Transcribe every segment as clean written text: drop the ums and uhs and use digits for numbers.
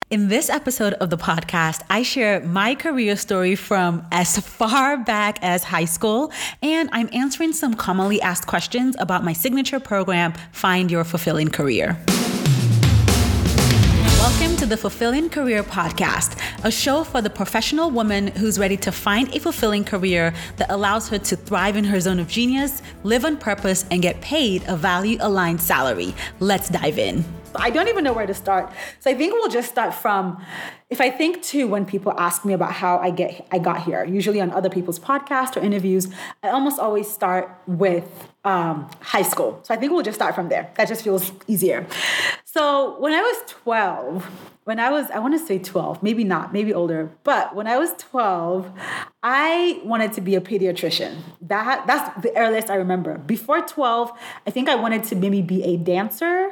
In this episode of the podcast, I share my career story from as far back as high school, and I'm answering some commonly asked questions about my signature program, Find Your Fulfilling Career. Welcome to the Fulfilling Career Podcast, a show for the professional woman who's ready to find a fulfilling career that allows her to thrive in her zone of genius, live on purpose, and get paid a value-aligned salary. Let's dive in. I don't even know where to start. So I think we'll just start from, if I think to when people ask me about how I got here, usually on other people's podcasts or interviews, I almost always start with high school. So I think we'll just start from there. That just feels easier. So when I was 12, I want to say 12, maybe not, maybe older, but when I was 12, I wanted to be a pediatrician. That's the earliest I remember. Before 12, I think I wanted to maybe be a dancer.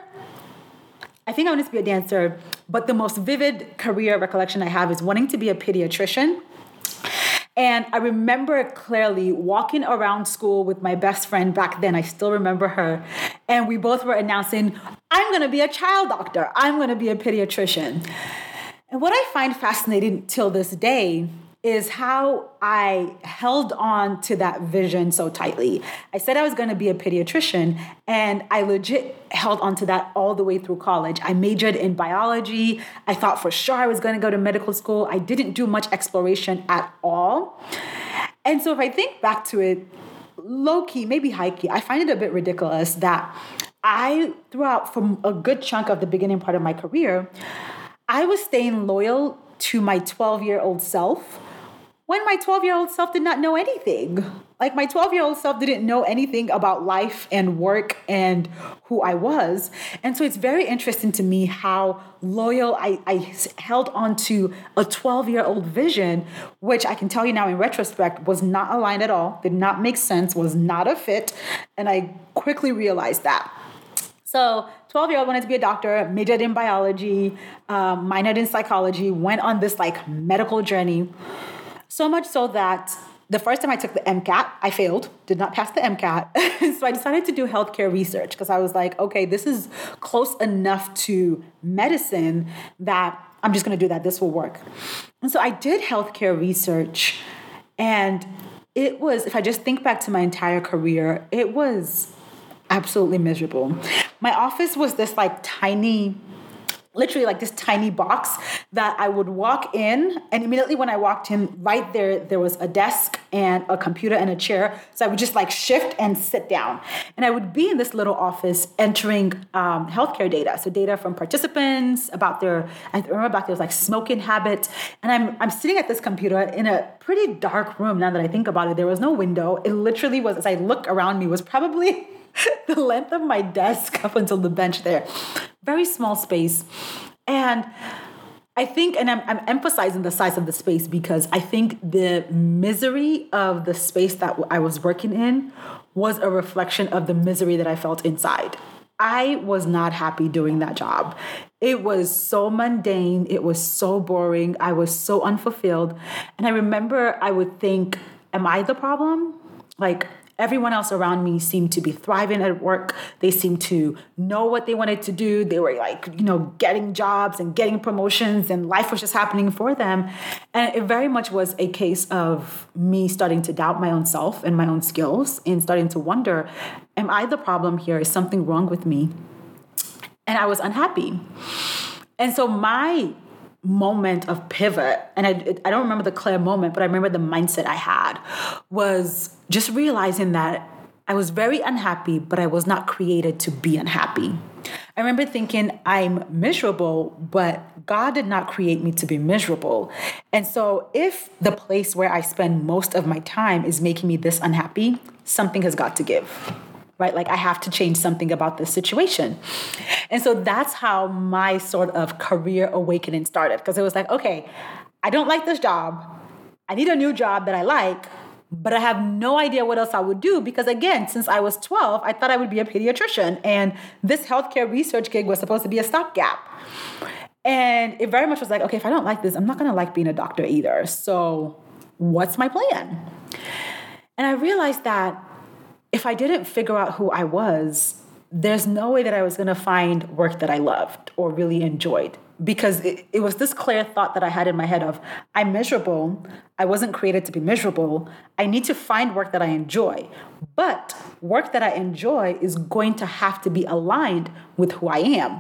But the most vivid career recollection I have is wanting to be a pediatrician. And I remember clearly walking around school with my best friend back then. I still remember her. And we both were announcing, I'm going to be a child doctor. I'm going to be a pediatrician. And what I find fascinating till this day is how I held on to that vision so tightly. I said I was going to be a pediatrician, and I legit held on to that all the way through college. I majored in biology. I thought for sure I was going to go to medical school. I didn't do much exploration at all. And so if I think back to it, low-key, maybe high-key, I find it a bit ridiculous that throughout from a good chunk of the beginning part of my career, I was staying loyal to my 12-year-old self when my 12-year-old self did not know anything. Like, my 12-year-old self didn't know anything about life and work and who I was. And so it's very interesting to me how loyal I held on to a 12-year-old vision, which I can tell you now in retrospect was not aligned at all, did not make sense, was not a fit. And I quickly realized that. So 12-year-old wanted to be a doctor, majored in biology, minored in psychology, went on this medical journey. So much so that the first time I took the MCAT, I failed, did not pass the MCAT. So I decided to do healthcare research because I was like, okay, this is close enough to medicine that I'm just going to do that. This will work. And so I did healthcare research. And it was, if I just think back to my entire career, it was absolutely miserable. My office was this literally this tiny box that I would walk in, and immediately when I walked in, right there was a desk and a computer and a chair. So I would just shift and sit down. And I would be in this little office entering healthcare data. So data from participants about I remember about their smoking habits. And I'm sitting at this computer in a pretty dark room now that I think about it. There was no window. It literally was, as I look around me, was probably the length of my desk up until the bench there. Very small space. And I think, and I'm emphasizing the size of the space because I think the misery of the space that I was working in was a reflection of the misery that I felt inside. I was not happy doing that job. It was so mundane. It was so boring. I was so unfulfilled. And I remember I would think, am I the problem? Everyone else around me seemed to be thriving at work. They seemed to know what they wanted to do. They were getting jobs and getting promotions, and life was just happening for them. And it very much was a case of me starting to doubt my own self and my own skills and starting to wonder, am I the problem here? Is something wrong with me? And I was unhappy. And so my moment of pivot, and I don't remember the clear moment, but I remember the mindset I had was just realizing that I was very unhappy, but I was not created to be unhappy. I remember thinking, I'm miserable, but God did not create me to be miserable. And so if the place where I spend most of my time is making me this unhappy, something has got to give. Right? I have to change something about this situation. And so that's how my sort of career awakening started. Because it was okay, I don't like this job. I need a new job that I like, but I have no idea what else I would do. Because again, since I was 12, I thought I would be a pediatrician. And this healthcare research gig was supposed to be a stopgap. And it very much was okay, if I don't like this, I'm not going to like being a doctor either. So what's my plan? And I realized that if I didn't figure out who I was, there's no way that I was going to find work that I loved or really enjoyed. because it was this clear thought that I had in my head of, I'm miserable. I wasn't created to be miserable. I need to find work that I enjoy. But work that I enjoy is going to have to be aligned with who I am.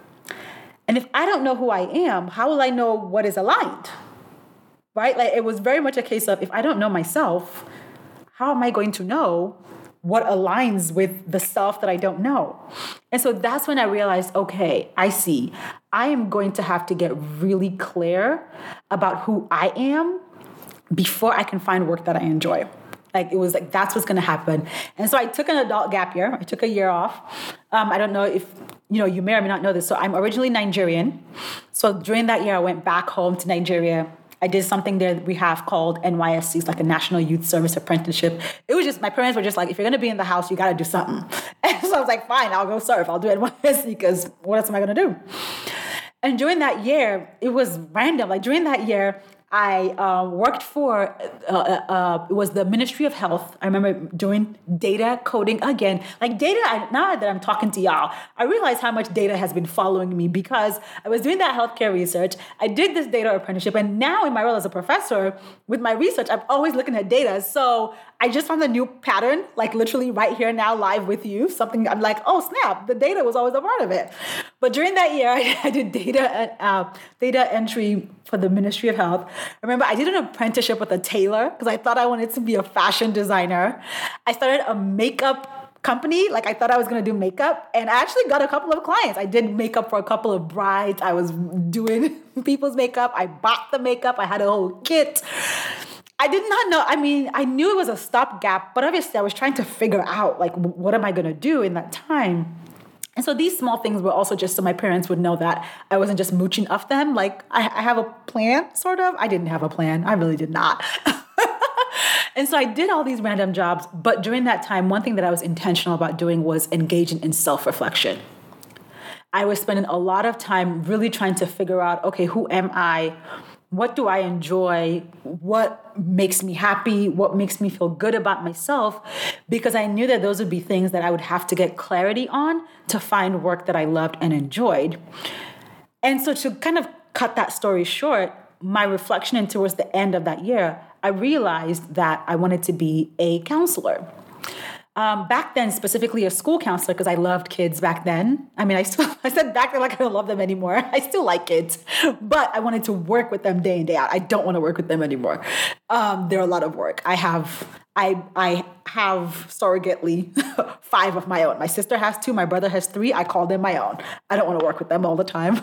And if I don't know who I am, how will I know what is aligned? Right? Like, it was very much a case of, if I don't know myself, how am I going to know what aligns with the self that I don't know? And so that's when I realized, okay, I see. I am going to have to get really clear about who I am before I can find work that I enjoy. Like, it was like, that's what's going to happen. And so I took an adult gap year. I took a year off. I don't know if, you may or may not know this. So I'm originally Nigerian. So during that year, I went back home to Nigeria. I did something there that we have called NYSC. It's like a National Youth Service Apprenticeship. It was just, my parents were just like, if you're going to be in the house, you got to do something. And so I was like, fine, I'll go surf. I'll do NYSC because what else am I going to do? And during that year, it was random. Like, during that year, I worked for, it was the Ministry of Health. I remember doing data coding again. Like, data, now that I'm talking to y'all, I realize how much data has been following me, because I was doing that healthcare research. I did this data apprenticeship. And now in my role as a professor, with my research, I'm always looking at data. So I just found a new pattern, like literally right here now live with you. Something I'm like, oh snap, the data was always a part of it. But during that year, I did data entry for the Ministry of Health. I remember I did an apprenticeship with a tailor because I thought I wanted to be a fashion designer. I started a makeup company. Like, I thought I was going to do makeup, and I actually got a couple of clients. I did makeup for a couple of brides. I was doing people's makeup. I bought the makeup. I had a whole kit. I did not know. I mean, I knew it was a stopgap, but obviously I was trying to figure out, like, what am I going to do in that time? And so these small things were also just so my parents would know that I wasn't just mooching off them. Like, I have a plan, sort of. I didn't have a plan. I really did not. And so I did all these random jobs. But during that time, one thing that I was intentional about doing was engaging in self-reflection. I was spending a lot of time really trying to figure out, okay, who am I? What do I enjoy? What makes me happy? What makes me feel good about myself? Because I knew that those would be things that I would have to get clarity on to find work that I loved and enjoyed. And so to kind of cut that story short, my reflection and towards the end of that year, I realized that I wanted to be a counselor. Back then, specifically a school counselor, because I loved kids back then. I mean, I said back then like I don't love them anymore. I still like kids, but I wanted to work with them day in, day out. I don't want to work with them anymore. They're a lot of work. I have surrogately 5 of my own. My sister has 2. My brother has 3. I call them my own. I don't want to work with them all the time.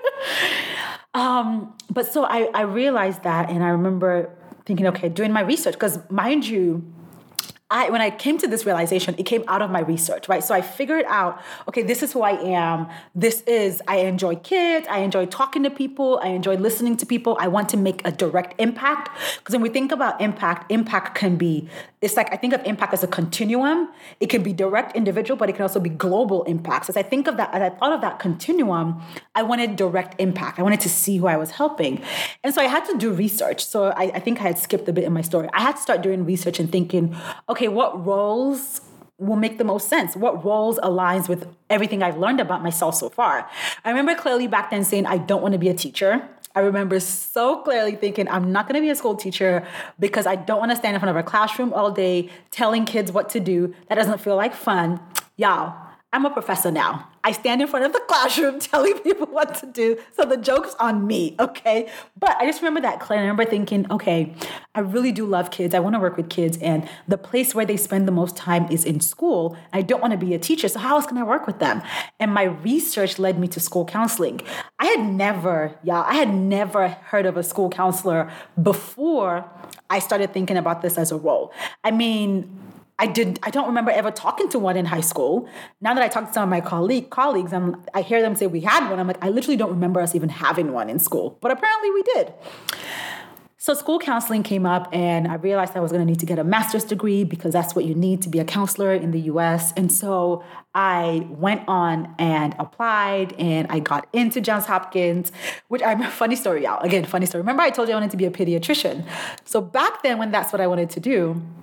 But so I realized that, and I remember thinking, okay, doing my research, because mind you, when I came to this realization, it came out of my research, right? So I figured out, okay, this is who I am. I enjoy kids. I enjoy talking to people. I enjoy listening to people. I want to make a direct impact. Because when we think about impact can be, it's like, I think of impact as a continuum. It can be direct individual, but it can also be global impacts. As I thought of that continuum, I wanted direct impact. I wanted to see who I was helping. And so I had to do research. So I think I had skipped a bit in my story. I had to start doing research and thinking, okay, what roles will make the most sense? What roles aligns with everything I've learned about myself so far? I remember clearly back then saying, I don't want to be a teacher. I remember so clearly thinking, I'm not going to be a school teacher because I don't want to stand in front of a classroom all day telling kids what to do. That doesn't feel like fun. Y'all, I'm a professor now. I stand in front of the classroom telling people what to do. So the joke's on me, okay? But I just remember that clearly. I remember thinking, okay, I really do love kids. I want to work with kids. And the place where they spend the most time is in school. I don't want to be a teacher. So how else can I work with them? And my research led me to school counseling. I had never heard of a school counselor before I started thinking about this as a role. I mean, I don't remember ever talking to one in high school. Now that I talk to some of my colleagues, I hear them say we had one. I'm like, I literally don't remember us even having one in school. But apparently we did. So school counseling came up, and I realized I was going to need to get a master's degree because that's what you need to be a counselor in the US. And so I went on and applied, and I got into Johns Hopkins, which funny story, y'all. Again, funny story. Remember I told you I wanted to be a pediatrician. So back then, when that's what I wanted to do,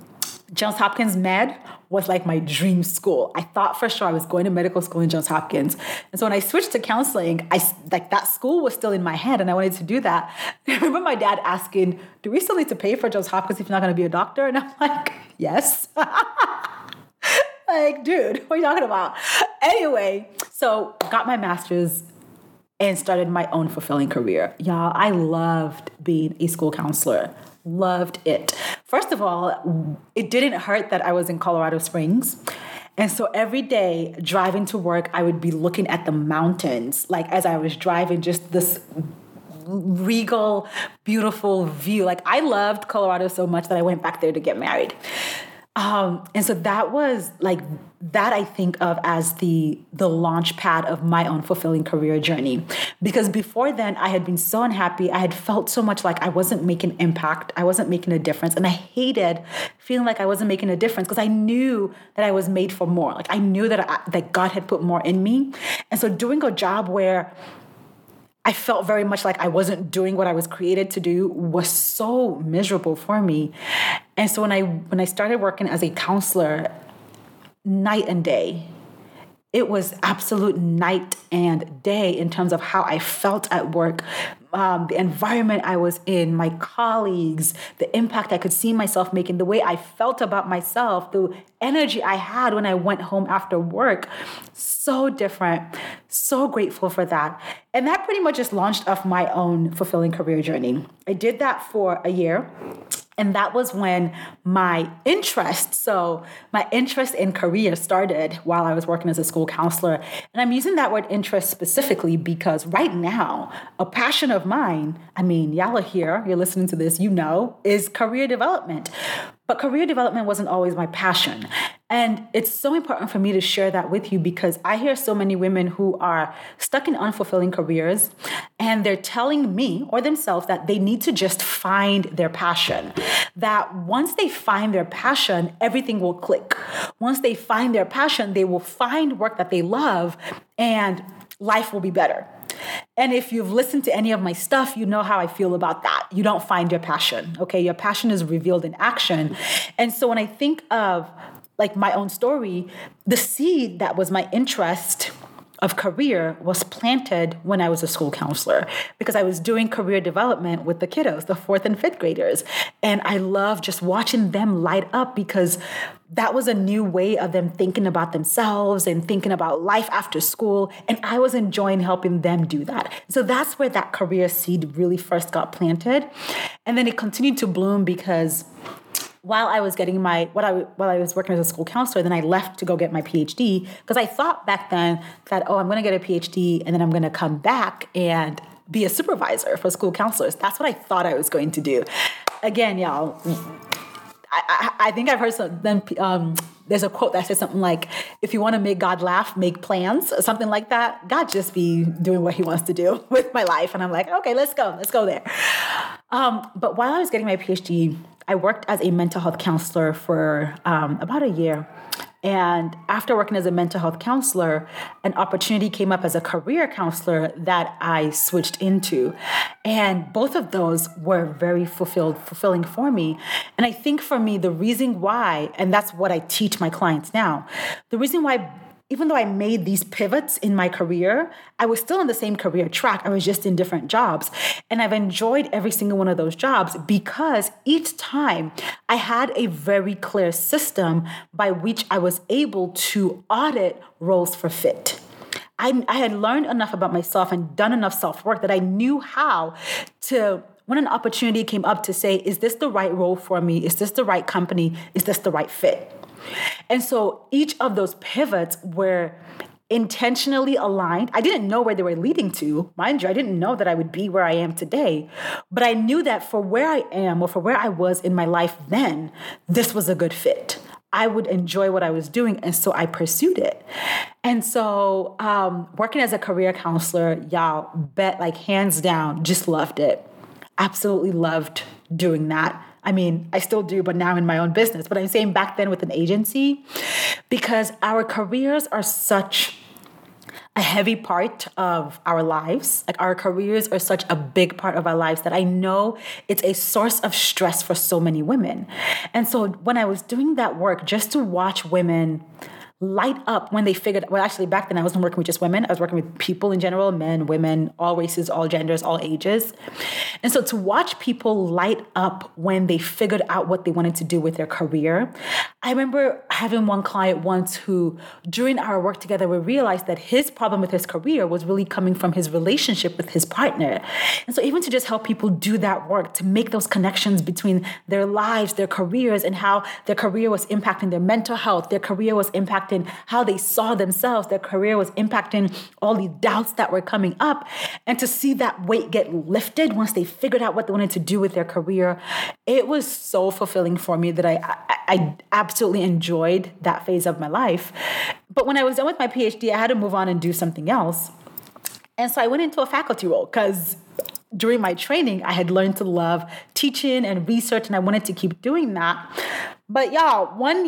Johns Hopkins Med was like my dream school. I thought for sure I was going to medical school in Johns Hopkins. And so when I switched to counseling, that school was still in my head and I wanted to do that. I remember my dad asking, do we still need to pay for Johns Hopkins if you're not going to be a doctor? And I'm like, yes. Like, dude, what are you talking about? Anyway, so got my master's and started my own fulfilling career. Y'all, I loved being a school counselor. Loved it. First of all, it didn't hurt that I was in Colorado Springs. And so every day driving to work, I would be looking at the mountains. Like as I was driving, just this regal, beautiful view. Like I loved Colorado so much that I went back there to get married. And so that was like, that I think of as the launch pad of my own fulfilling career journey. Because before then, I had been so unhappy. I had felt so much like I wasn't making impact. I wasn't making a difference. And I hated feeling like I wasn't making a difference because I knew that I was made for more. Like I knew that God had put more in me. And so doing a job where I felt very much like I wasn't doing what I was created to do was so miserable for me. And so when I started working as a counselor, night and day, it was absolute night and day in terms of how I felt at work, the environment I was in, my colleagues, the impact I could see myself making, the way I felt about myself, the energy I had when I went home after work. So different, so grateful for that. And that pretty much just launched off my own fulfilling career journey. I did that for a year. And that was when my interest in career started while I was working as a school counselor. And I'm using that word interest specifically because right now, a passion of mine, I mean, y'all are here, you're listening to this, you know, is career development. But career development wasn't always my passion. And it's so important for me to share that with you because I hear so many women who are stuck in unfulfilling careers and they're telling me or themselves that they need to just find their passion. That once they find their passion, everything will click. Once they find their passion, they will find work that they love and life will be better. And if you've listened to any of my stuff, you know how I feel about that. You don't find your passion, okay? Your passion is revealed in action. And so when I think of like my own story, the seed that was my interest of career was planted when I was a school counselor because I was doing career development with the kiddos, the 4th and 5th graders. And I love just watching them light up because that was a new way of them thinking about themselves and thinking about life after school. And I was enjoying helping them do that. So that's where that career seed really first got planted. And then it continued to bloom because while I was getting while I was working as a school counselor, then I left to go get my PhD because I thought back then that, I'm going to get a PhD and then I'm going to come back and be a supervisor for school counselors. That's what I thought I was going to do. Again, y'all, I think I've heard there's a quote that says something like, if you want to make God laugh, make plans, or something like that. God just be doing what he wants to do with my life. And I'm like, okay, let's go there. But while I was getting my PhD, I worked as a mental health counselor for about a year. And after working as a mental health counselor, an opportunity came up as a career counselor that I switched into. And both of those were very fulfilling for me. And I think for me, the reason why, and that's what I teach my clients now, the reason why, even though I made these pivots in my career, I was still on the same career track. I was just in different jobs. And I've enjoyed every single one of those jobs because each time I had a very clear system by which I was able to audit roles for fit. I had learned enough about myself and done enough self-work that I knew how to, when an opportunity came up, to say, is this the right role for me? Is this the right company? Is this the right fit? And so each of those pivots were intentionally aligned. I didn't know where they were leading to. Mind you, I didn't know that I would be where I am today. But I knew that for where I am or for where I was in my life then, this was a good fit. I would enjoy what I was doing. And so I pursued it. And so working as a career counselor, y'all bet, like hands down, just loved it. Absolutely loved doing that. I mean, I still do, but now in my own business. But I'm saying back then with an agency, because our careers are such a heavy part of our lives. Like our careers are such a big part of our lives that I know it's a source of stress for so many women. And so when I was doing that work, just to watch women light up when they figured, well, actually back then I wasn't working with just women. I was working with people in general, men, women, all races, all genders, all ages. And so to watch people light up when they figured out what they wanted to do with their career. I remember having one client once who, during our work together, we realized that his problem with his career was really coming from his relationship with his partner. And so even to just help people do that work, to make those connections between their lives, their careers, and how their career was impacting their mental health, their career was impacting how they saw themselves, their career was impacting all the doubts that were coming up. And to see that weight get lifted once they figured out what they wanted to do with their career, it was so fulfilling for me that I absolutely enjoyed that phase of my life. But when I was done with my PhD, I had to move on and do something else. And so I went into a faculty role because during my training, I had learned to love teaching and research, and I wanted to keep doing that. But y'all, one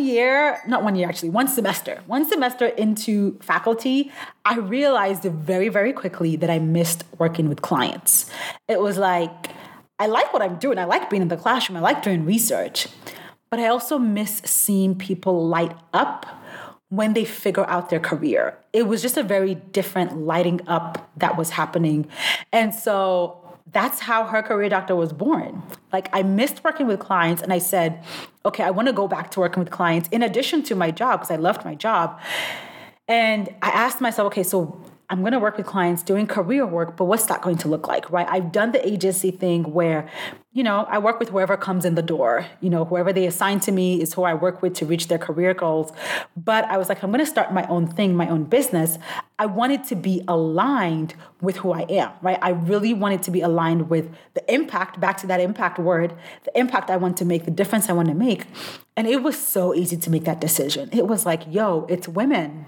semester into faculty, I realized very, very quickly that I missed working with clients. It was like, I like what I'm doing. I like being in the classroom. I like doing research. But I also miss seeing people light up when they figure out their career. It was just a very different lighting up that was happening. And so that's how Her Career Doctor was born. Like, I missed working with clients, and I said, okay, I want to go back to working with clients in addition to my job, because I loved my job. And I asked myself, okay, so I'm going to work with clients doing career work, but what's that going to look like, right? I've done the agency thing where, I work with whoever comes in the door. Whoever they assign to me is who I work with to reach their career goals. But I was like, I'm going to start my own thing, my own business. I wanted to be aligned with who I am, right? I really wanted to be aligned with the impact, back to that impact word, the impact I want to make, the difference I want to make. And it was so easy to make that decision. It was like, it's women.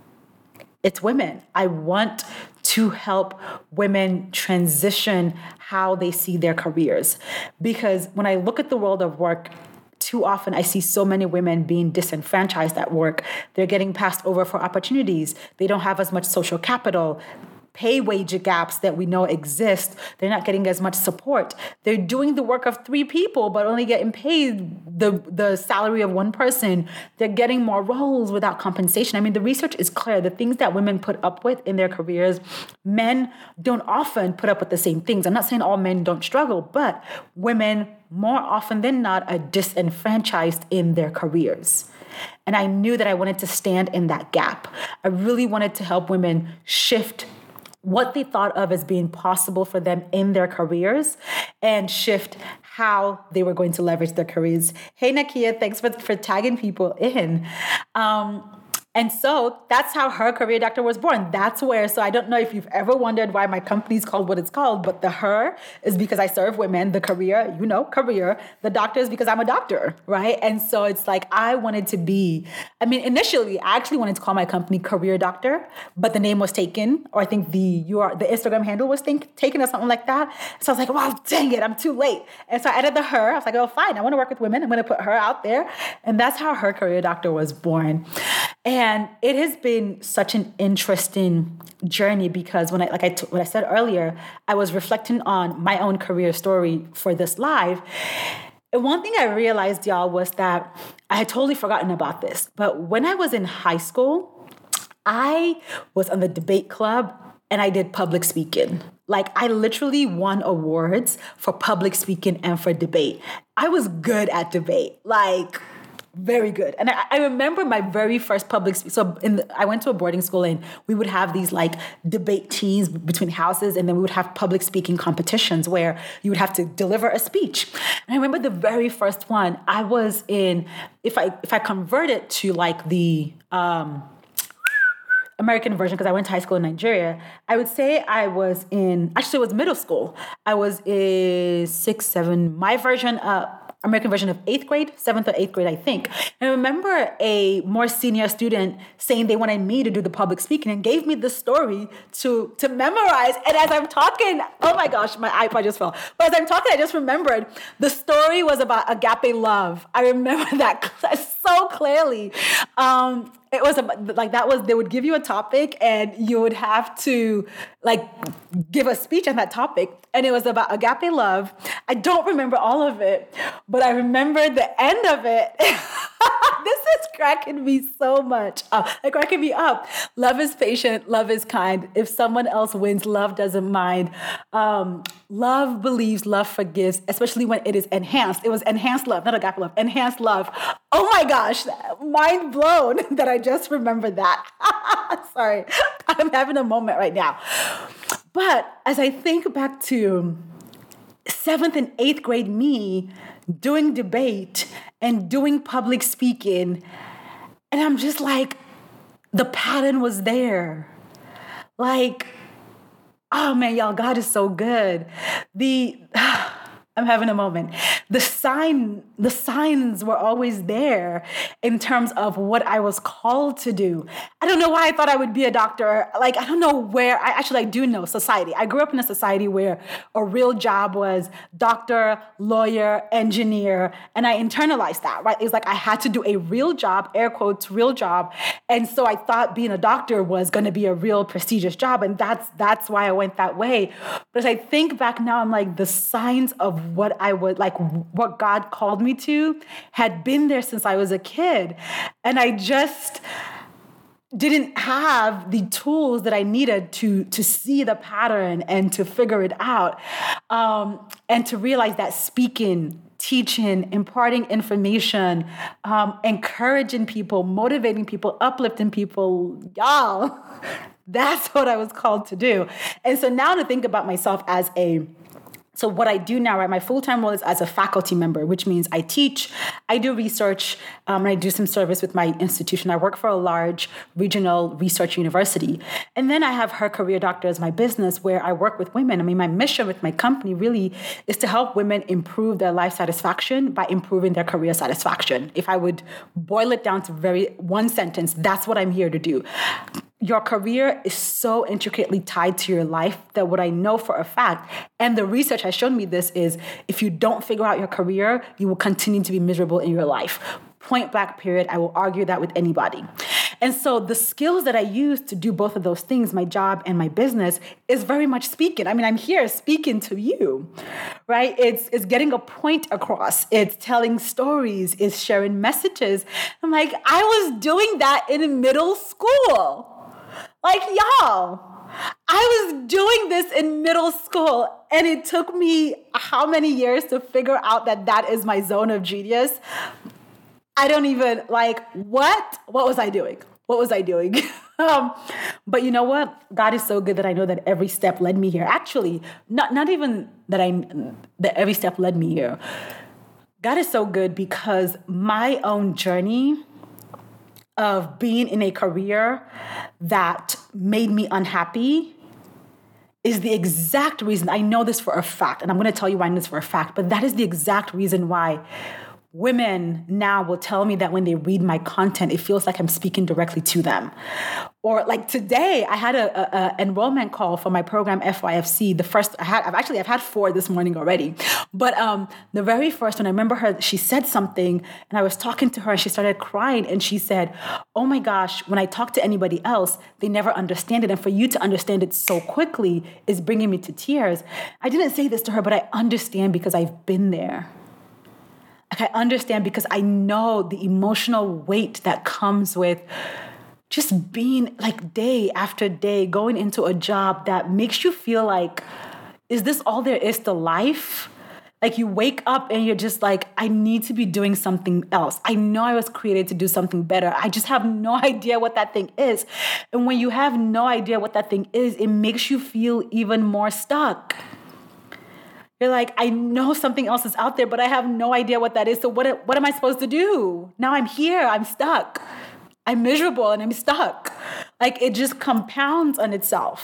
It's women. I want to help women transition how they see their careers. Because when I look at the world of work, too often I see so many women being disenfranchised at work. They're getting passed over for opportunities. They don't have as much social capital. Pay wage gaps that we know exist. They're not getting as much support. They're doing the work of 3 people, but only getting paid the salary of 1 person. They're getting more roles without compensation. I mean, the research is clear. The things that women put up with in their careers, men don't often put up with the same things. I'm not saying all men don't struggle, but women more often than not are disenfranchised in their careers. And I knew that I wanted to stand in that gap. I really wanted to help women shift what they thought of as being possible for them in their careers and shift how they were going to leverage their careers. Hey, Nakia, thanks for tagging people in. And so that's how Her Career Doctor was born. That's where, so I don't know if you've ever wondered why my company is called what it's called, but the Her is because I serve women, the career, career, the doctor is because I'm a doctor, right? And so it's like, I wanted to be, initially, I actually wanted to call my company Career Doctor, but the name was taken, or I think the Instagram handle was taken or something like that. So I was like, well, dang it, I'm too late. And so I added the Her. I was like, oh, fine, I want to work with women. I'm going to put Her out there. And that's how Her Career Doctor was born. And it has been such an interesting journey because when I said earlier, I was reflecting on my own career story for this live. And one thing I realized, y'all, was that I had totally forgotten about this. But when I was in high school, I was on the debate club and I did public speaking. Like, I literally won awards for public speaking and for debate. I was good at debate. Very good. And I remember my very first public speech. So I went to a boarding school and we would have these debate teams between houses, and then we would have public speaking competitions where you would have to deliver a speech. And I remember the very first one I was in, if I convert it to the American version, because I went to high school in Nigeria, I would say I was in, actually it was middle school. I was in 6, 7, my version American version of 8th grade, 7th or 8th grade, I think. And I remember a more senior student saying they wanted me to do the public speaking and gave me the story to memorize. And as I'm talking, oh my gosh, my iPod just fell. But as I'm talking, I just remembered the story was about agape love. I remember that so clearly. It was like they would give you a topic and you would have to like give a speech on that topic. And it was about agape love. I don't remember all of it, but I remember the end of it. This is cracking me so much up. Like cracking me up. Love is patient. Love is kind. If someone else wins, love doesn't mind. Love believes, love forgives, especially when it is enhanced. It was enhanced love, not agape love, enhanced love. Oh my gosh, mind blown that I just remembered that. Sorry, I'm having a moment right now. But as I think back to 7th and 8th grade me doing debate and doing public speaking, and I'm just like, the pattern was there. Like, oh man, y'all, God is so good. I'm having a moment. The signs were always there in terms of what I was called to do. I don't know why I thought I would be a doctor. Like, I don't know where, I do know society. I grew up in a society where a real job was doctor, lawyer, engineer, and I internalized that, right? It was like I had to do a real job, air quotes, real job. And so I thought being a doctor was going to be a real prestigious job. And that's why I went that way. But as I think back now, I'm like, the signs of what I would like, what God called me to had been there since I was a kid. And I just didn't have the tools that I needed to see the pattern and to figure it out. And to realize that speaking, teaching, imparting information, encouraging people, motivating people, uplifting people, y'all, that's what I was called to do. And so now to think about myself as so what I do now, right, my full-time role is as a faculty member, which means I teach, I do research, and I do some service with my institution. I work for a large regional research university. And then I have Her Career Doctor as my business where I work with women. I mean, my mission with my company really is to help women improve their life satisfaction by improving their career satisfaction. If I would boil it down to one sentence, that's what I'm here to do. Your career is so intricately tied to your life that what I know for a fact, and the research has shown me this, is if you don't figure out your career, you will continue to be miserable in your life. Point blank period. I will argue that with anybody. And so the skills that I use to do both of those things, my job and my business, is very much speaking. I mean, I'm here speaking to you, right? It's getting a point across. It's telling stories. It's sharing messages. I'm like, I was doing that in middle school. Like, y'all, I was doing this in middle school, and it took me how many years to figure out that is my zone of genius? I don't even, like, what? What was I doing? What was I doing? But you know what? God is so good that I know that every step led me here. Actually, not even that every step led me here. God is so good because my own journey of being in a career that made me unhappy is the exact reason, I know this for a fact, and I'm going to tell you why I know this for a fact, but that is the exact reason why women now will tell me that when they read my content, it feels like I'm speaking directly to them. Or like today, I had a enrollment call for my program FYFC. The first I've had 4 this morning already. But the very first one, I remember her, she said something and I was talking to her and she started crying and she said, oh my gosh, when I talk to anybody else, they never understand it. And for you to understand it so quickly is bringing me to tears. I didn't say this to her, but I understand because I've been there. Like I understand because I know the emotional weight that comes with just being like day after day, going into a job that makes you feel like, is this all there is to life? Like you wake up and you're just like, I need to be doing something else. I know I was created to do something better. I just have no idea what that thing is. And when you have no idea what that thing is, it makes you feel even more stuck. You're like, I know something else is out there, but I have no idea what that is. So what am I supposed to do? Now I'm here, I'm stuck. I'm miserable and I'm stuck. Like it just compounds on itself.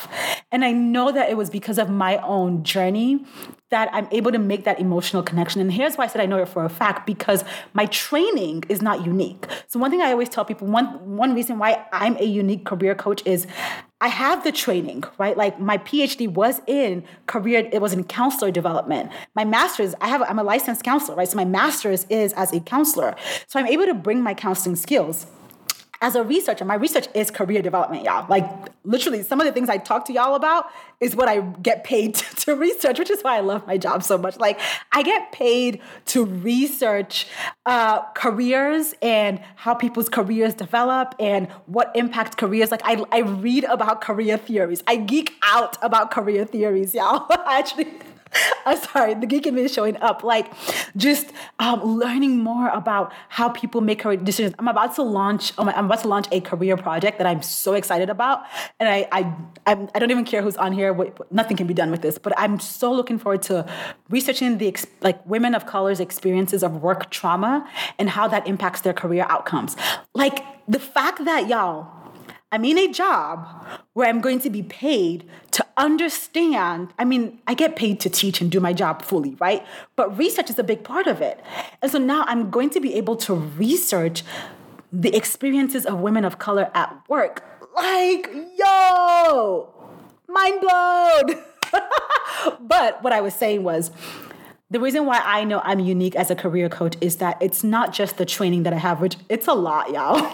And I know that it was because of my own journey that I'm able to make that emotional connection. And here's why I said I know it for a fact, because my training is not unique. So one thing I always tell people, one reason why I'm a unique career coach is I have the training, right? Like my PhD was in career, it was in counselor development. My master's, I'm a licensed counselor, right? So my master's is as a counselor. So I'm able to bring my counseling skills. As a researcher, my research is career development, y'all. Like literally some of the things I talk to y'all about is what I get paid to research, which is why I love my job so much. Like I get paid to research careers and how people's careers develop and what impacts careers. Like I read about career theories. I geek out about career theories, y'all. I'm sorry, the geek in me is showing up. Like, just learning more about how people make career decisions. I'm about to launch a career project that I'm so excited about, and I don't even care who's on here. Nothing can be done with this, but I'm so looking forward to researching the women of color's experiences of work trauma and how that impacts their career outcomes. Like the fact that y'all, I'm in a job where I'm going to be paid to understand. I mean, I get paid to teach and do my job fully, right? But research is a big part of it. And so now I'm going to be able to research the experiences of women of color at work. Like, yo, mind blown. But what I was saying was, the reason why I know I'm unique as a career coach is that it's not just the training that I have, which it's a lot, y'all.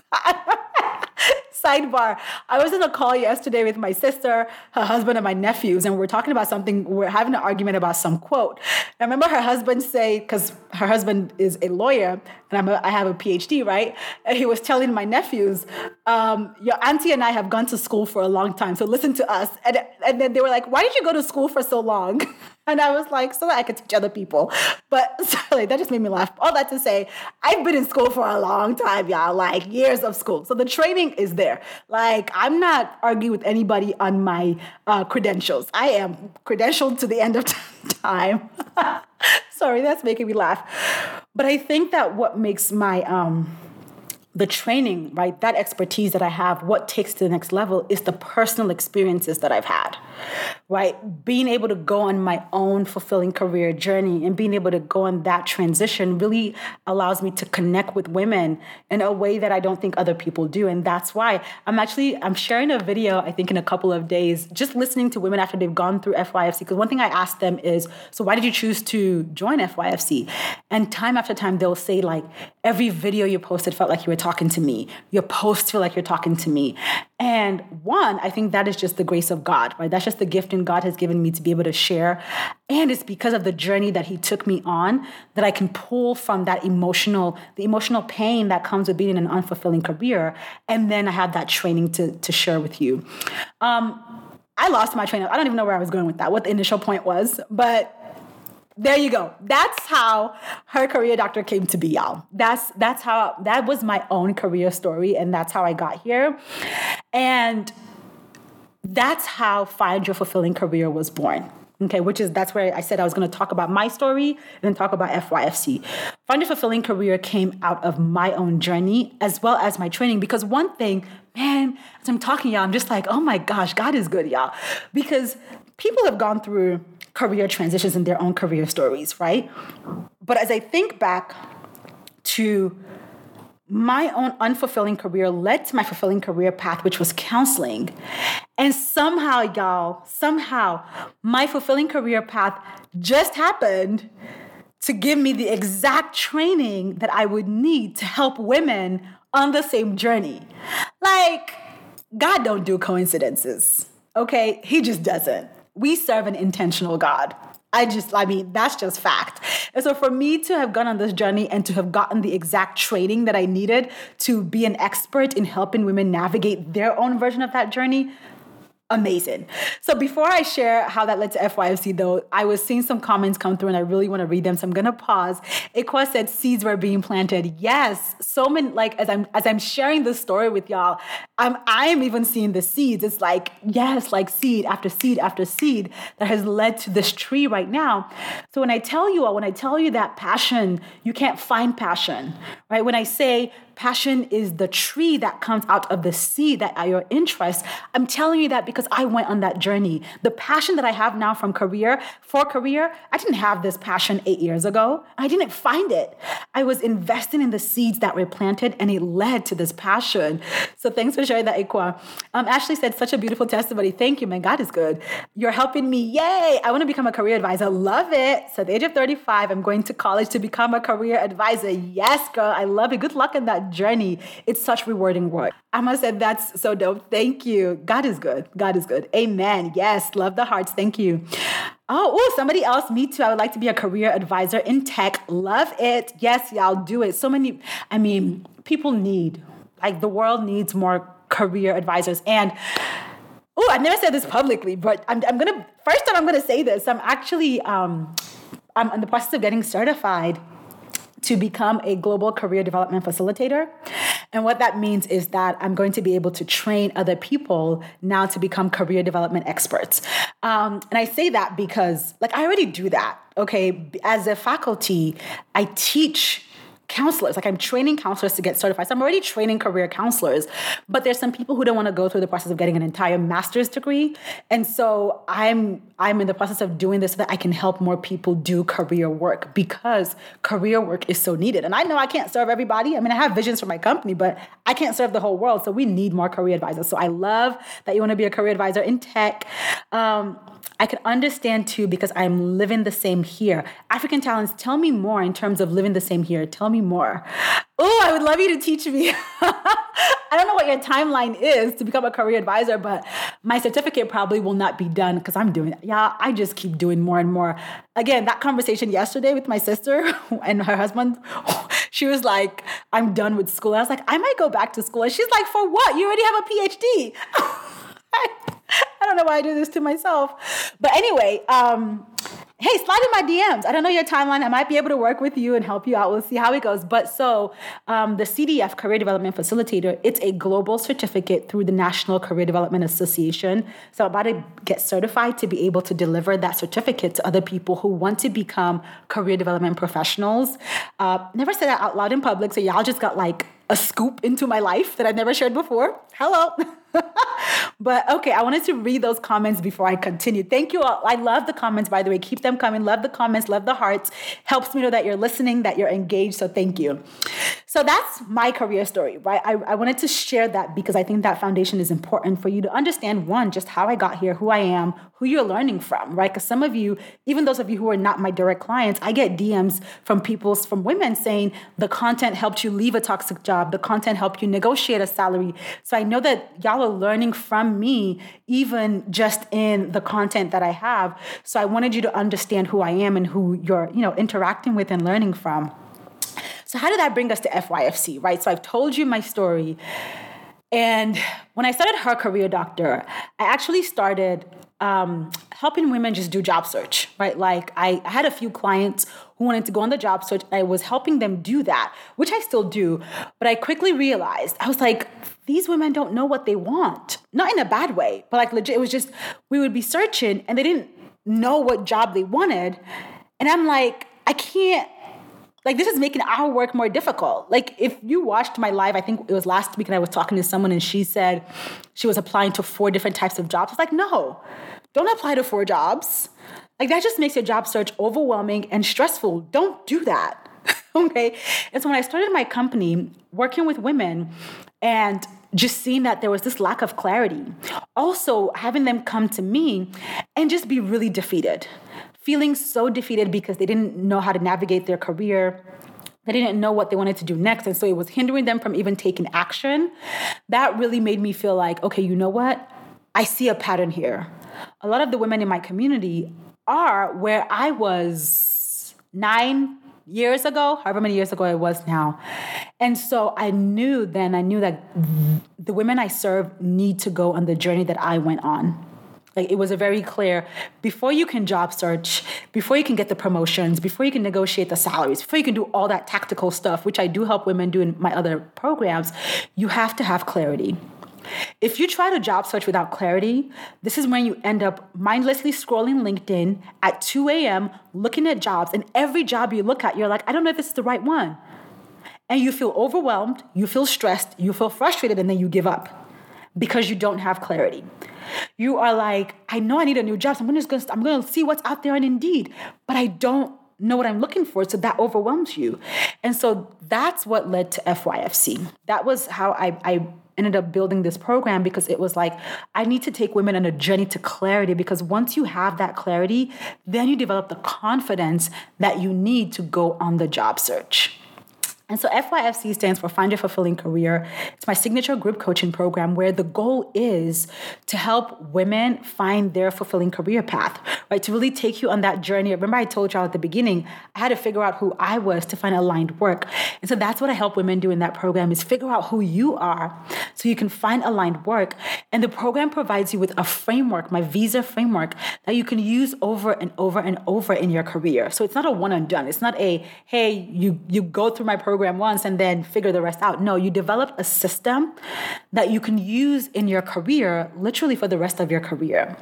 Sidebar, I was in a call yesterday with my sister, her husband, and my nephews, and we're talking about something, we're having an argument about some quote. I remember her husband say, because her husband is a lawyer, and I have a PhD, right? And he was telling my nephews, your auntie and I have gone to school for a long time, so listen to us. And then they were like, why did you go to school for so long? And I was like, so that I could teach other people. But sorry, that just made me laugh. All that to say, I've been in school for a long time, y'all, like years of school. So the training is there. Like, I'm not arguing with anybody on my credentials. I am credentialed to the end of time. Sorry, that's making me laugh. But I think that what makes my the training, right, that expertise that I have, what takes to the next level is the personal experiences that I've had, right? Being able to go on my own fulfilling career journey and being able to go on that transition really allows me to connect with women in a way that I don't think other people do. And that's why I'm sharing a video, I think in a couple of days, just listening to women after they've gone through FYFC. Because one thing I asked them is, so why did you choose to join FYFC? And time after time, they'll say like, every video you posted felt like you were talking to me. Your posts feel like you're talking to me. And one, I think that is just the grace of God, right? That's just the gifting God has given me to be able to share. And it's because of the journey that he took me on that I can pull from the emotional pain that comes with being in an unfulfilling career. And then I have that training to share with you. I lost my train. I don't even know where I was going with that, what the initial point was, but there you go. That's how Her Career Doctor came to be, y'all. That was my own career story, and that's how I got here. And that's how Find Your Fulfilling Career was born. Okay, that's where I said I was going to talk about my story and then talk about FYFC. Find Your Fulfilling Career came out of my own journey as well as my training, because one thing, man, as I'm talking, y'all, I'm just like, oh my gosh, God is good, y'all. Because people have gone through career transitions in their own career stories, right? But as I think back to my own unfulfilling career led to my fulfilling career path, which was counseling. And somehow, y'all, my fulfilling career path just happened to give me the exact training that I would need to help women on the same journey. Like, God don't do coincidences, okay? He just doesn't. We serve an intentional God. That's just fact. And so for me to have gone on this journey and to have gotten the exact training that I needed to be an expert in helping women navigate their own version of that journey, amazing. So before I share how that led to FYFC, though, I was seeing some comments come through and I really want to read them. So I'm going to pause. Ikwa said seeds were being planted. Yes. So many, like, as I'm sharing this story with y'all, I'm even seeing the seeds. It's like, yes, like seed after seed after seed that has led to this tree right now. So when I tell you that passion, you can't find passion, right? When I say Passion is the tree that comes out of the seed that are your interests. I'm telling you that because I went on that journey. The passion that I have now for career, I didn't have this passion 8 years ago. I didn't find it. I was investing in the seeds that were planted and it led to this passion. So thanks for sharing that, Ikwa. Ashley said, such a beautiful testimony. Thank you, man. God is good. You're helping me. Yay. I want to become a career advisor. Love it. So at the age of 35, I'm going to college to become a career advisor. Yes, girl. I love it. Good luck in that journey. It's such rewarding work. Amma said, that's so dope. Thank you. God is good. God is good. Amen. Yes. Love the hearts. Thank you. Oh, somebody else. Me too. I would like to be a career advisor in tech. Love it. Yes, y'all do it. So many, people need, the world needs more career advisors. And I never said this publicly, but I'm going to say this. I'm actually, I'm in the process of getting certified to become a global career development facilitator. And what that means is that I'm going to be able to train other people now to become career development experts. And I say that because I already do that. Okay. As a faculty, I teach counselors. I'm training counselors to get certified. So I'm already training career counselors, but there's some people who don't want to go through the process of getting an entire master's degree. And so I'm in the process of doing this so that I can help more people do career work because career work is so needed. And I know I can't serve everybody. I have visions for my company, but I can't serve the whole world. So we need more career advisors. So I love that you want to be a career advisor in tech. I can understand too, because I'm living the same here. African Talents, tell me more in terms of living the same here. Tell me more. Oh, I would love you to teach me. I don't know what your timeline is to become a career advisor, but my certificate probably will not be done because I'm doing it. Yeah, I just keep doing more and more. Again, that conversation yesterday with my sister and her husband, she was like, I'm done with school. I was like, I might go back to school. And she's like, for what? You already have a PhD. I don't know why I do this to myself. But anyway, hey, slide in my DMs. I don't know your timeline. I might be able to work with you and help you out. We'll see how it goes. But so the CDF, Career Development Facilitator, it's a global certificate through the National Career Development Association. So I'm about to get certified to be able to deliver that certificate to other people who want to become career development professionals. Never said that out loud in public. So y'all just got a scoop into my life that I've never shared before. Hello. But okay, I wanted to read those comments before I continue. Thank you all. I love the comments, by the way. Keep them coming. Love the comments. Love the hearts. Helps me know that you're listening, that you're engaged. So thank you. So that's my career story, right? I wanted to share that because I think that foundation is important for you to understand, one, just how I got here, who I am, who you're learning from, right? Because some of you, even those of you who are not my direct clients, I get DMs from women saying the content helped you leave a toxic job. The content helped you negotiate a salary. So I know that y'all are learning from me, even just in the content that I have. So I wanted you to understand who I am and who you're, interacting with and learning from. So how did that bring us to FYFC, right? So I've told you my story. And when I started Her Career Doctor, I actually started helping women just do job search, right? I had a few clients who wanted to go on the job search. I was helping them do that, which I still do. But I quickly realized, I was like, these women don't know what they want. Not in a bad way, but legit, it was just, we would be searching and they didn't know what job they wanted. And I'm like, I can't, this is making our work more difficult. If you watched my live, I think it was last week, and I was talking to someone and she said she was applying to 4 different types of jobs. I was like, no, don't apply to 4 jobs. That just makes your job search overwhelming and stressful. Don't do that. Okay. And so when I started my company, working with women and just seeing that there was this lack of clarity, also having them come to me and just be really defeated. Feeling so defeated because they didn't know how to navigate their career. They didn't know what they wanted to do next. And so it was hindering them from even taking action. That really made me feel like, okay, you know what? I see a pattern here. A lot of the women in my community are where I was 9 years ago, however many years ago it was now. And so I knew that the women I serve need to go on the journey that I went on. It was a very clear, before you can job search, before you can get the promotions, before you can negotiate the salaries, before you can do all that tactical stuff, which I do help women do in my other programs, you have to have clarity. If you try to job search without clarity, this is when you end up mindlessly scrolling LinkedIn at 2 a.m., looking at jobs, and every job you look at, you're like, I don't know if this is the right one. and you feel overwhelmed, you feel stressed, you feel frustrated, and then you give up because you don't have clarity. You are like, I know I need a new job, so I'm gonna see what's out there on Indeed, but I don't know what I'm looking for, so that overwhelms you. And so that's what led to FYFC. That was how I ended up building this program, because it was like, I need to take women on a journey to clarity, because once you have that clarity, then you develop the confidence that you need to go on the job search. And so FYFC stands for Find Your Fulfilling Career. It's my signature group coaching program where the goal is to help women find their fulfilling career path, right? To really take you on that journey. Remember, I told y'all at the beginning, I had to figure out who I was to find aligned work. And so that's what I help women do in that program, is figure out who you are so you can find aligned work. And the program provides you with a framework, my Visa framework, that you can use over and over and over in your career. So it's not a one and done. It's not a, hey, you go through my program once and then figure the rest out. No, you develop a system that you can use in your career, literally for the rest of your career.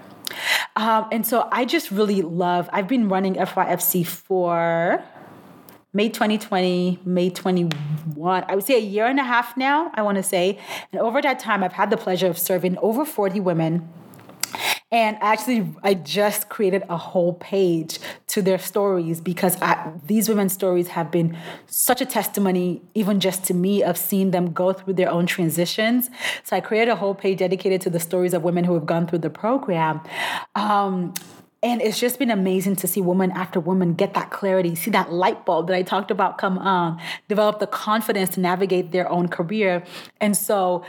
And so I just really I've been running FYFC for May 2020, May 21, I would say a year and a half now, I want to say. And over that time, I've had the pleasure of serving over 40 women. And actually, I just created a whole page to their stories, because these women's stories have been such a testimony, even just to me, of seeing them go through their own transitions. So I created a whole page dedicated to the stories of women who have gone through the program. And it's just been amazing to see woman after woman get that clarity, see that light bulb that I talked about come on, develop the confidence to navigate their own career. And so,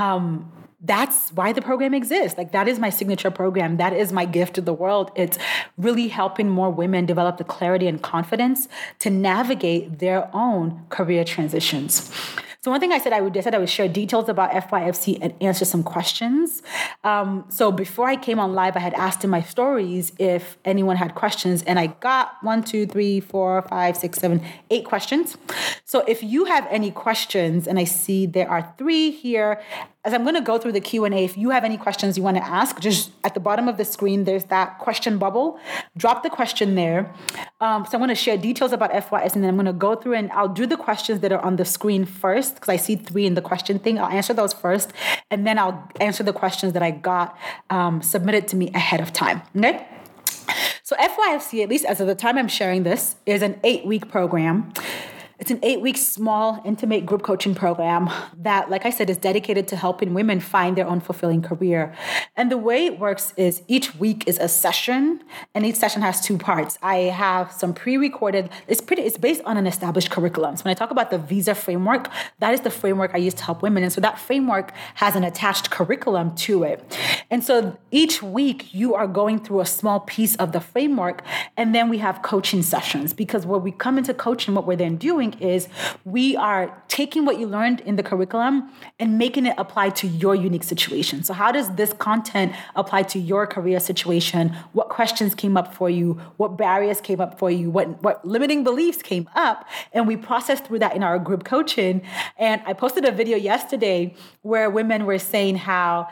that's why the program exists. Like, that is my signature program. That is my gift to the world. It's really helping more women develop the clarity and confidence to navigate their own career transitions. So one thing I said I would share details about FYFC and answer some questions. So before I came on live, I had asked in my stories if anyone had questions, and I got 8 questions. So if you have any questions, and I see there are 3 here, as I'm going to go through the Q&A, if you have any questions you want to ask, just at the bottom of the screen, there's that question bubble. Drop the question there. So I'm going to share details about FYFC, and then I'm going to go through and I'll do the questions that are on the screen first, because I see 3 in the question thing. I'll answer those first, and then I'll answer the questions that I got submitted to me ahead of time. Okay? So FYFC, at least as of the time I'm sharing this, is an 8-week program. It's an 8-week small, intimate group coaching program that, like I said, is dedicated to helping women find their own fulfilling career. And the way it works is each week is a session, and each session has 2 parts. I have some pre-recorded, it's based on an established curriculum. So when I talk about the Visa framework, that is the framework I use to help women. And so that framework has an attached curriculum to it. And so each week you are going through a small piece of the framework, and then we have coaching sessions, because when we come into coaching, what we're then doing is we are taking what you learned in the curriculum and making it apply to your unique situation. So how does this content apply to your career situation? What questions came up for you? What barriers came up for you? What limiting beliefs came up? And we processed through that in our group coaching. And I posted a video yesterday where women were saying how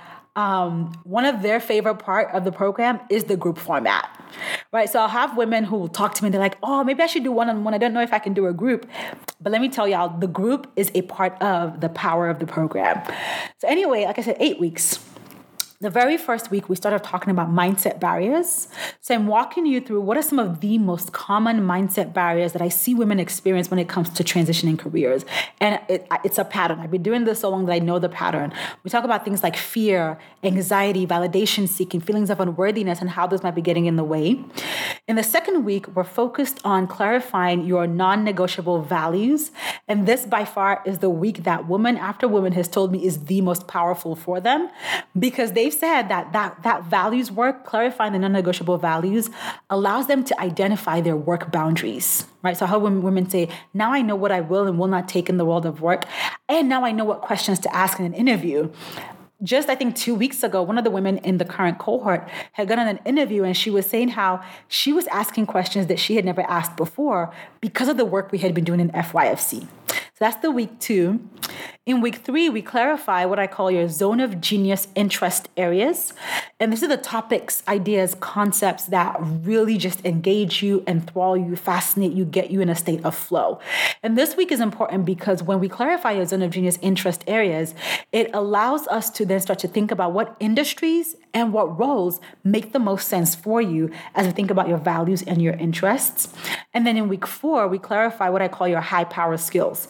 one of their favorite part of the program is the group format, right? So I'll have women who will talk to me and they're like, oh, maybe I should do one-on-one. I don't know if I can do a group. But let me tell y'all, the group is a part of the power of the program. So anyway, like I said, 8 weeks. The very first week, we started talking about mindset barriers. So I'm walking you through what are some of the most common mindset barriers that I see women experience when it comes to transitioning careers. And it's a pattern. I've been doing this so long that I know the pattern. We talk about things like fear, anxiety, validation seeking, feelings of unworthiness, and how those might be getting in the way. In the second week, we're focused on clarifying your non-negotiable values. And this by far is the week that woman after woman has told me is the most powerful for them, because they've said that values work, clarifying the non-negotiable values, allows them to identify their work boundaries, right? So how women say, now I know what I will and will not take in the world of work, and now I know what questions to ask in an interview. Just, I think 2 weeks ago, one of the women in the current cohort had gone on an interview, and she was saying how she was asking questions that she had never asked before because of the work we had been doing in FYFC. So that's the week 2. In week 3, we clarify what I call your zone of genius interest areas. And these are the topics, ideas, concepts that really just engage you, enthrall you, fascinate you, get you in a state of flow. And this week is important because when we clarify your zone of genius interest areas, it allows us to then start to think about what industries and what roles make the most sense for you as we think about your values and your interests. And then in week 4, we clarify what I call your high power skills.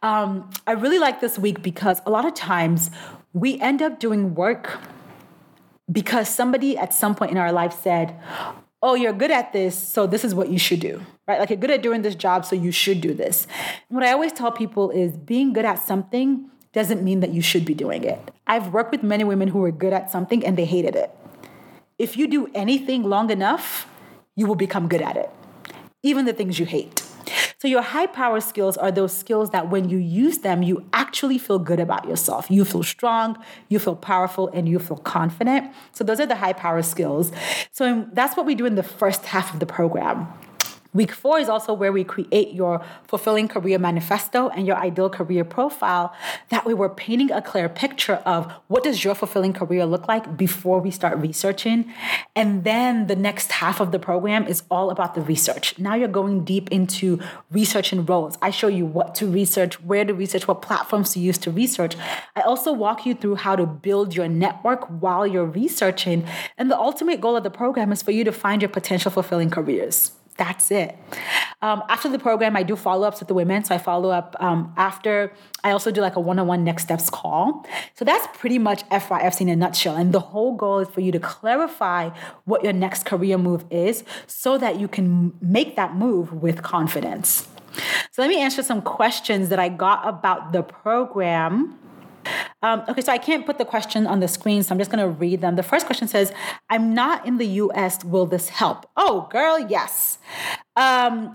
I really like this week because a lot of times we end up doing work because somebody at some point in our life said, oh, you're good at this, so this is what you should do, right? Like, you're good at doing this job, so you should do this. And what I always tell people is being good at something doesn't mean that you should be doing it. I've worked with many women who were good at something and they hated it. If you do anything long enough, you will become good at it, even the things you hate. So your high power skills are those skills that when you use them, you actually feel good about yourself. You feel strong, you feel powerful, and you feel confident. So those are the high power skills. So that's what we do in the first half of the program. Week 4 is also where we create your fulfilling career manifesto and your ideal career profile. That way we're painting a clear picture of what does your fulfilling career look like before we start researching. And then the next half of the program is all about the research. Now you're going deep into research and roles. I show you what to research, where to research, what platforms to use to research. I also walk you through how to build your network while you're researching. And the ultimate goal of the program is for you to find your potential fulfilling careers. That's it. After the program, I do follow-ups with the women. So I follow up after. I also do like a one-on-one next steps call. So that's pretty much FYFC in a nutshell. And the whole goal is for you to clarify what your next career move is so that you can make that move with confidence. So let me answer some questions that I got about the program. Okay, so I can't put the question on the screen, so I'm just going to read them. The first question says, I'm not in the US. Will this help? Oh, girl, yes. I'm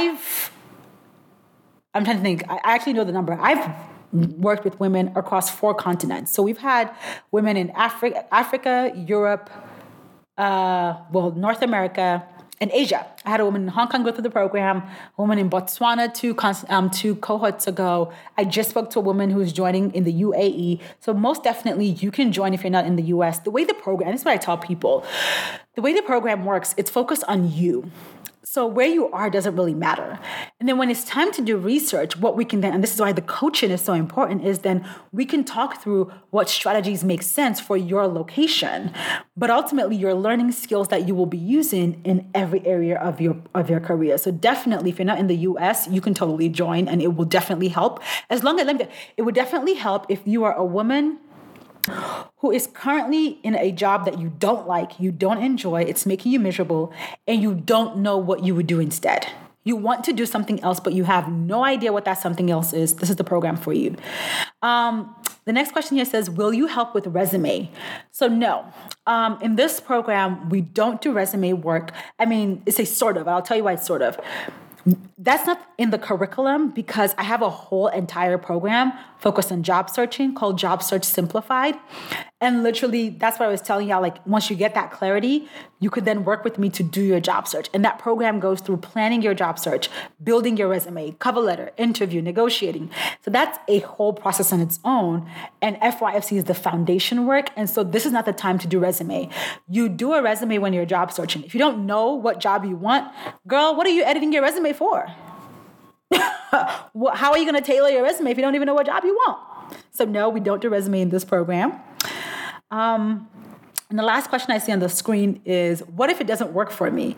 trying to think. I actually know the number. I've worked with women across 4 continents. So we've had women in Africa, Europe, North America, and Asia. I had a woman in Hong Kong go through the program, a woman in Botswana 2 cohorts ago. I just spoke to a woman who's joining in the UAE. So most definitely you can join if you're not in the US. The way the program, this is what I tell people, the way the program works, it's focused on you. So where you are doesn't really matter. And then when it's time to do research, what we can then, and this is why the coaching is so important, is then we can talk through what strategies make sense for your location. But ultimately, you're learning skills that you will be using in every area of your career. So definitely, if you're not in the US, you can totally join, and it will definitely help. It would definitely help if you are a woman who is currently in a job that you don't like, you don't enjoy, it's making you miserable, and you don't know what you would do instead. You want to do something else, but you have no idea what that something else is. This is the program for you. The next question here says, will you help with resume? So no, in this program, we don't do resume work. I mean, it's a sort of, I'll tell you why it's sort of. That's not in the curriculum because I have a whole entire program focused on job searching called Job Search Simplified. And literally, that's what I was telling y'all, like once you get that clarity, you could then work with me to do your job search. And that program goes through planning your job search, building your resume, cover letter, interview, negotiating. So that's a whole process on its own. And FYFC is the foundation work. And so this is not the time to do resume. You do a resume when you're job searching. If you don't know what job you want, girl, what are you editing your resume for? How are you going to tailor your resume if you don't even know what job you want? So no, we don't do resume in this program. And the last question I see on the screen is, what if it doesn't work for me?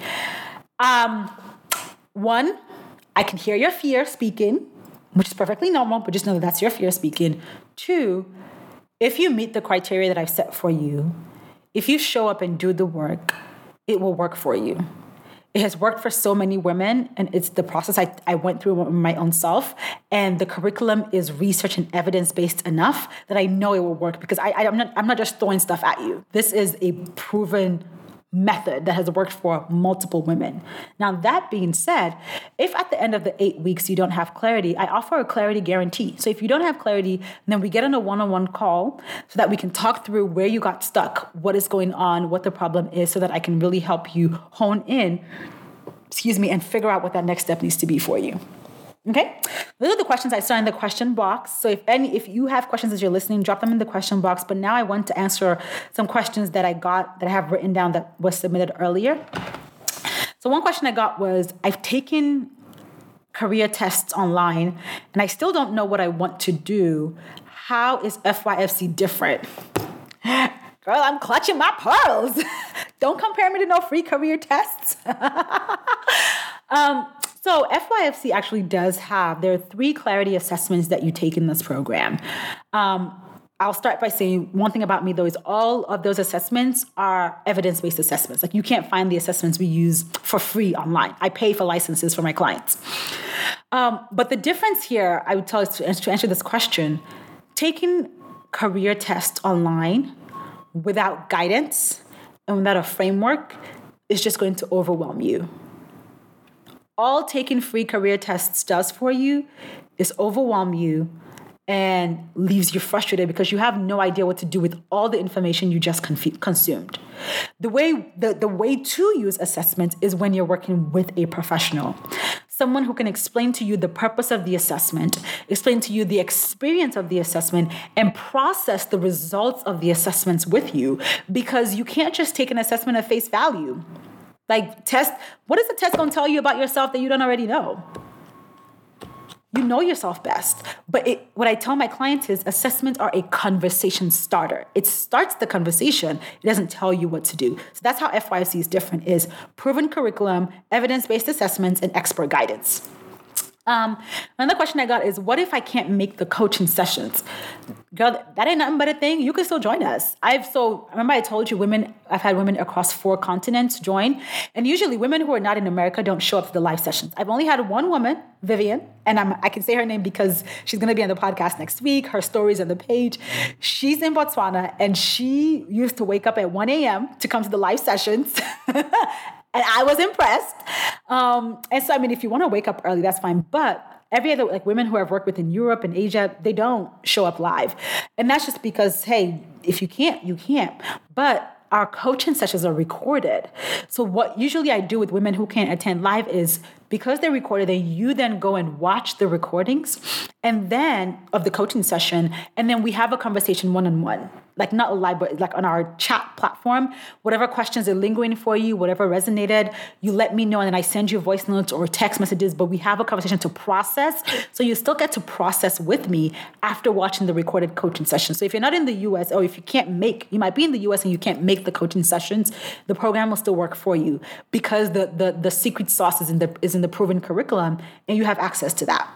One, I can hear your fear speaking, which is perfectly normal, but just know that that's your fear speaking. 2, if you meet the criteria that I've set for you, if you show up and do the work, it will work for you. It has worked for so many women, and it's the process I went through my own self. And the curriculum is research and evidence-based enough that I know it will work because I'm not just throwing stuff at you. This is a proven method that has worked for multiple women. Now, that being said, if at the end of the 8 weeks you don't have clarity, I offer a clarity guarantee. So if you don't have clarity, then we get on a one-on-one call so that we can talk through where you got stuck, what is going on, what the problem is, so that I can really help you hone in, and figure out what that next step needs to be for you. Okay, those are the questions I saw in the question box. So if you have questions as you're listening, drop them in the question box. But now I want to answer some questions that I have written down that was submitted earlier. So one question I got was, I've taken career tests online and I still don't know what I want to do. How is FYFC different? Girl, I'm clutching my pearls. Don't compare me to no free career tests. So FYFC actually does there are 3 clarity assessments that you take in this program. I'll start by saying one thing about me, though, is all of those assessments are evidence-based assessments. Like, you can't find the assessments we use for free online. I pay for licenses for my clients. But the difference here, I would tell is to answer this question, taking career tests online without guidance and without a framework is just going to overwhelm you. All taking free career tests does for you is overwhelm you and leaves you frustrated because you have no idea what to do with all the information you just consumed. The way to use assessments is when you're working with a professional, someone who can explain to you the purpose of the assessment, explain to you the experience of the assessment, and process the results of the assessments with you, because you can't just take an assessment at face value. Like, what is the test going to tell you about yourself that you don't already know? You know yourself best. But what I tell my clients is assessments are a conversation starter. It starts the conversation. It doesn't tell you what to do. So that's how FYFC is different, is proven curriculum, evidence-based assessments, and expert guidance. Another question I got is, what if I can't make the coaching sessions? Girl, that ain't nothing but a thing. You can still join us. Remember I told you I've had women across 4 continents join, and usually women who are not in America don't show up to the live sessions. I've only had one woman, Vivian, and I can say her name because she's going to be on the podcast next week. Her story's on the page. She's in Botswana, and she used to wake up at 1 a.m. to come to the live sessions. And I was impressed. And so, if you want to wake up early, that's fine. But every other, women who I've worked with in Europe and Asia, they don't show up live. And that's just because, hey, if you can't, you can't. But our coaching sessions are recorded. So what usually I do with women who can't attend live is, because they're recorded, you then go and watch the recordings and then of the coaching session. And then we have a conversation one-on-one, not live, but on our chat platform. Whatever questions are lingering for you, whatever resonated, you let me know. And then I send you voice notes or text messages, but we have a conversation to process. So you still get to process with me after watching the recorded coaching session. So if you're not in the US, or if you might be in the US and you can't make the coaching sessions, the program will still work for you, because the secret sauce is in the proven curriculum, and you have access to that.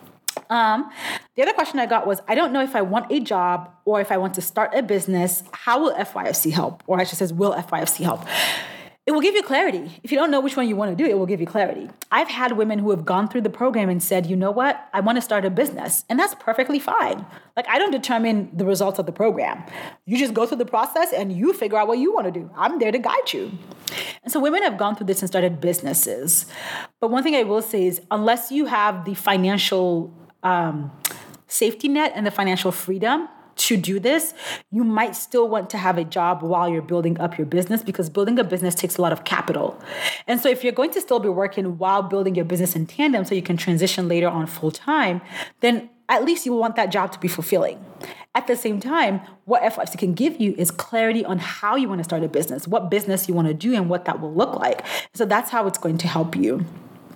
The other question I got was, I don't know if I want a job or if I want to start a business. How will FYFC help? Or actually says, will FYFC help? It will give you clarity. If you don't know which one you want to do, it will give you clarity. I've had women who have gone through the program and said, you know what? I want to start a business. And that's perfectly fine. I don't determine the results of the program. You just go through the process and you figure out what you want to do. I'm there to guide you. And so women have gone through this and started businesses. But one thing I will say is, unless you have the financial safety net and the financial freedom to do this, you might still want to have a job while you're building up your business, because building a business takes a lot of capital. And so if you're going to still be working while building your business in tandem so you can transition later on full time, then at least you want that job to be fulfilling. At the same time, what FYFC can give you is clarity on how you want to start a business, what business you want to do, and what that will look like. So that's how it's going to help you.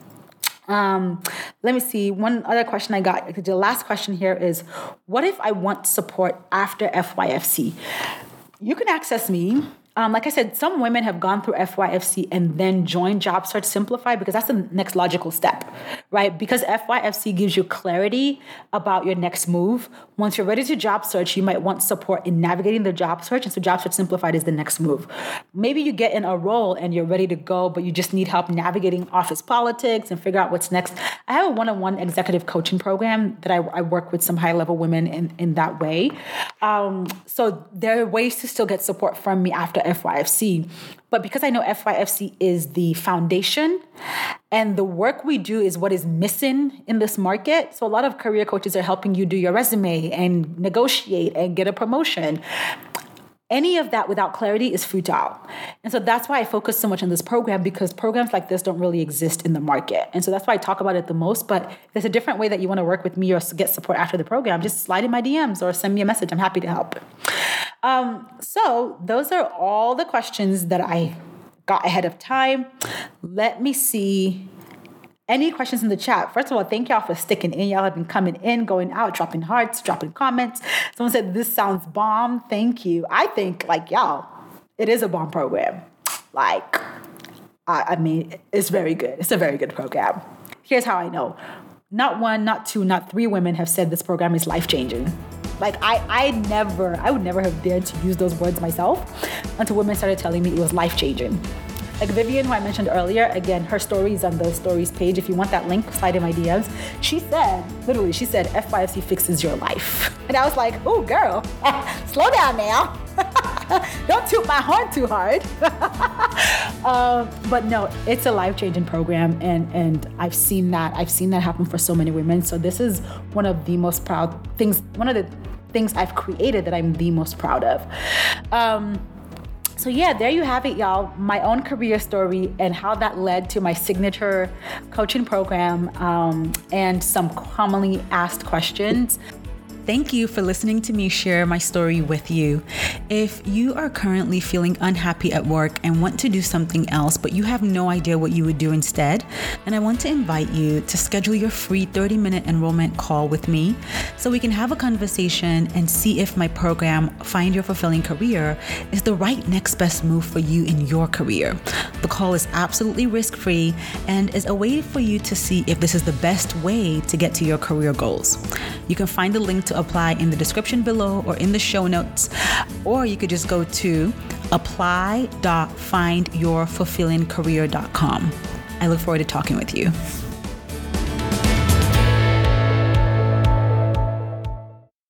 Let me see. One other question I got. The last question here is, what if I want support after FYFC? You can access me. Like I said, some women have gone through FYFC and then joined Job Search Simplify, because that's the next logical step, right? Because FYFC gives you clarity about your next move. Once you're ready to job search, you might want support in navigating the job search. And so Job Search Simplified is the next move. Maybe you get in a role and you're ready to go, but you just need help navigating office politics and figure out what's next. I have a one-on-one executive coaching program that I work with some high-level women in that way. So there are ways to still get support from me after FYFC. But because I know FYFC is the foundation and the work we do is what is missing in this market. So a lot of career coaches are helping you do your resume and negotiate and get a promotion. any of that without clarity is futile. And so that's why I focus so much on this program, because programs like this don't really exist in the market. And so that's why I talk about it the most. But if there's a different way that you want to work with me or get support after the program, just slide in my DMs or send me a message. I'm happy to help. So those are all the questions that I got ahead of time. Let me see. Any questions in the chat? First of all, thank y'all for sticking in. Y'all have been coming in, going out, dropping hearts, dropping comments. Someone said, this sounds bomb. Thank you. I think, y'all, it is a bomb program. I mean, it's very good. It's a very good program. Here's how I know. Not one, not two, not three women have said this program is life-changing. I would never have dared to use those words myself until women started telling me it was life-changing. Like Vivian, who I mentioned earlier, again, her story is on the stories page. If you want that link, slide in my DMs. She said, FYFC fixes your life. And I was like, oh, girl, slow down now. Don't toot my horn too hard. But no, it's a life-changing program. And I've seen that. I've seen that happen for so many women. So this is one of the things I've created that I'm the most proud of. So yeah, there you have it, y'all. My own career story and how that led to my signature coaching program, and some commonly asked questions. Thank you for listening to me share my story with you. If you are currently feeling unhappy at work and want to do something else, but you have no idea what you would do instead, then I want to invite you to schedule your free 30-minute enrollment call with me so we can have a conversation and see if my program, Find Your Fulfilling Career, is the right next best move for you in your career. The call is absolutely risk-free and is a way for you to see if this is the best way to get to your career goals. You can find the link to apply in the description below or in the show notes, or you could just go to apply.findyourfulfillingcareer.com. I look forward to talking with you.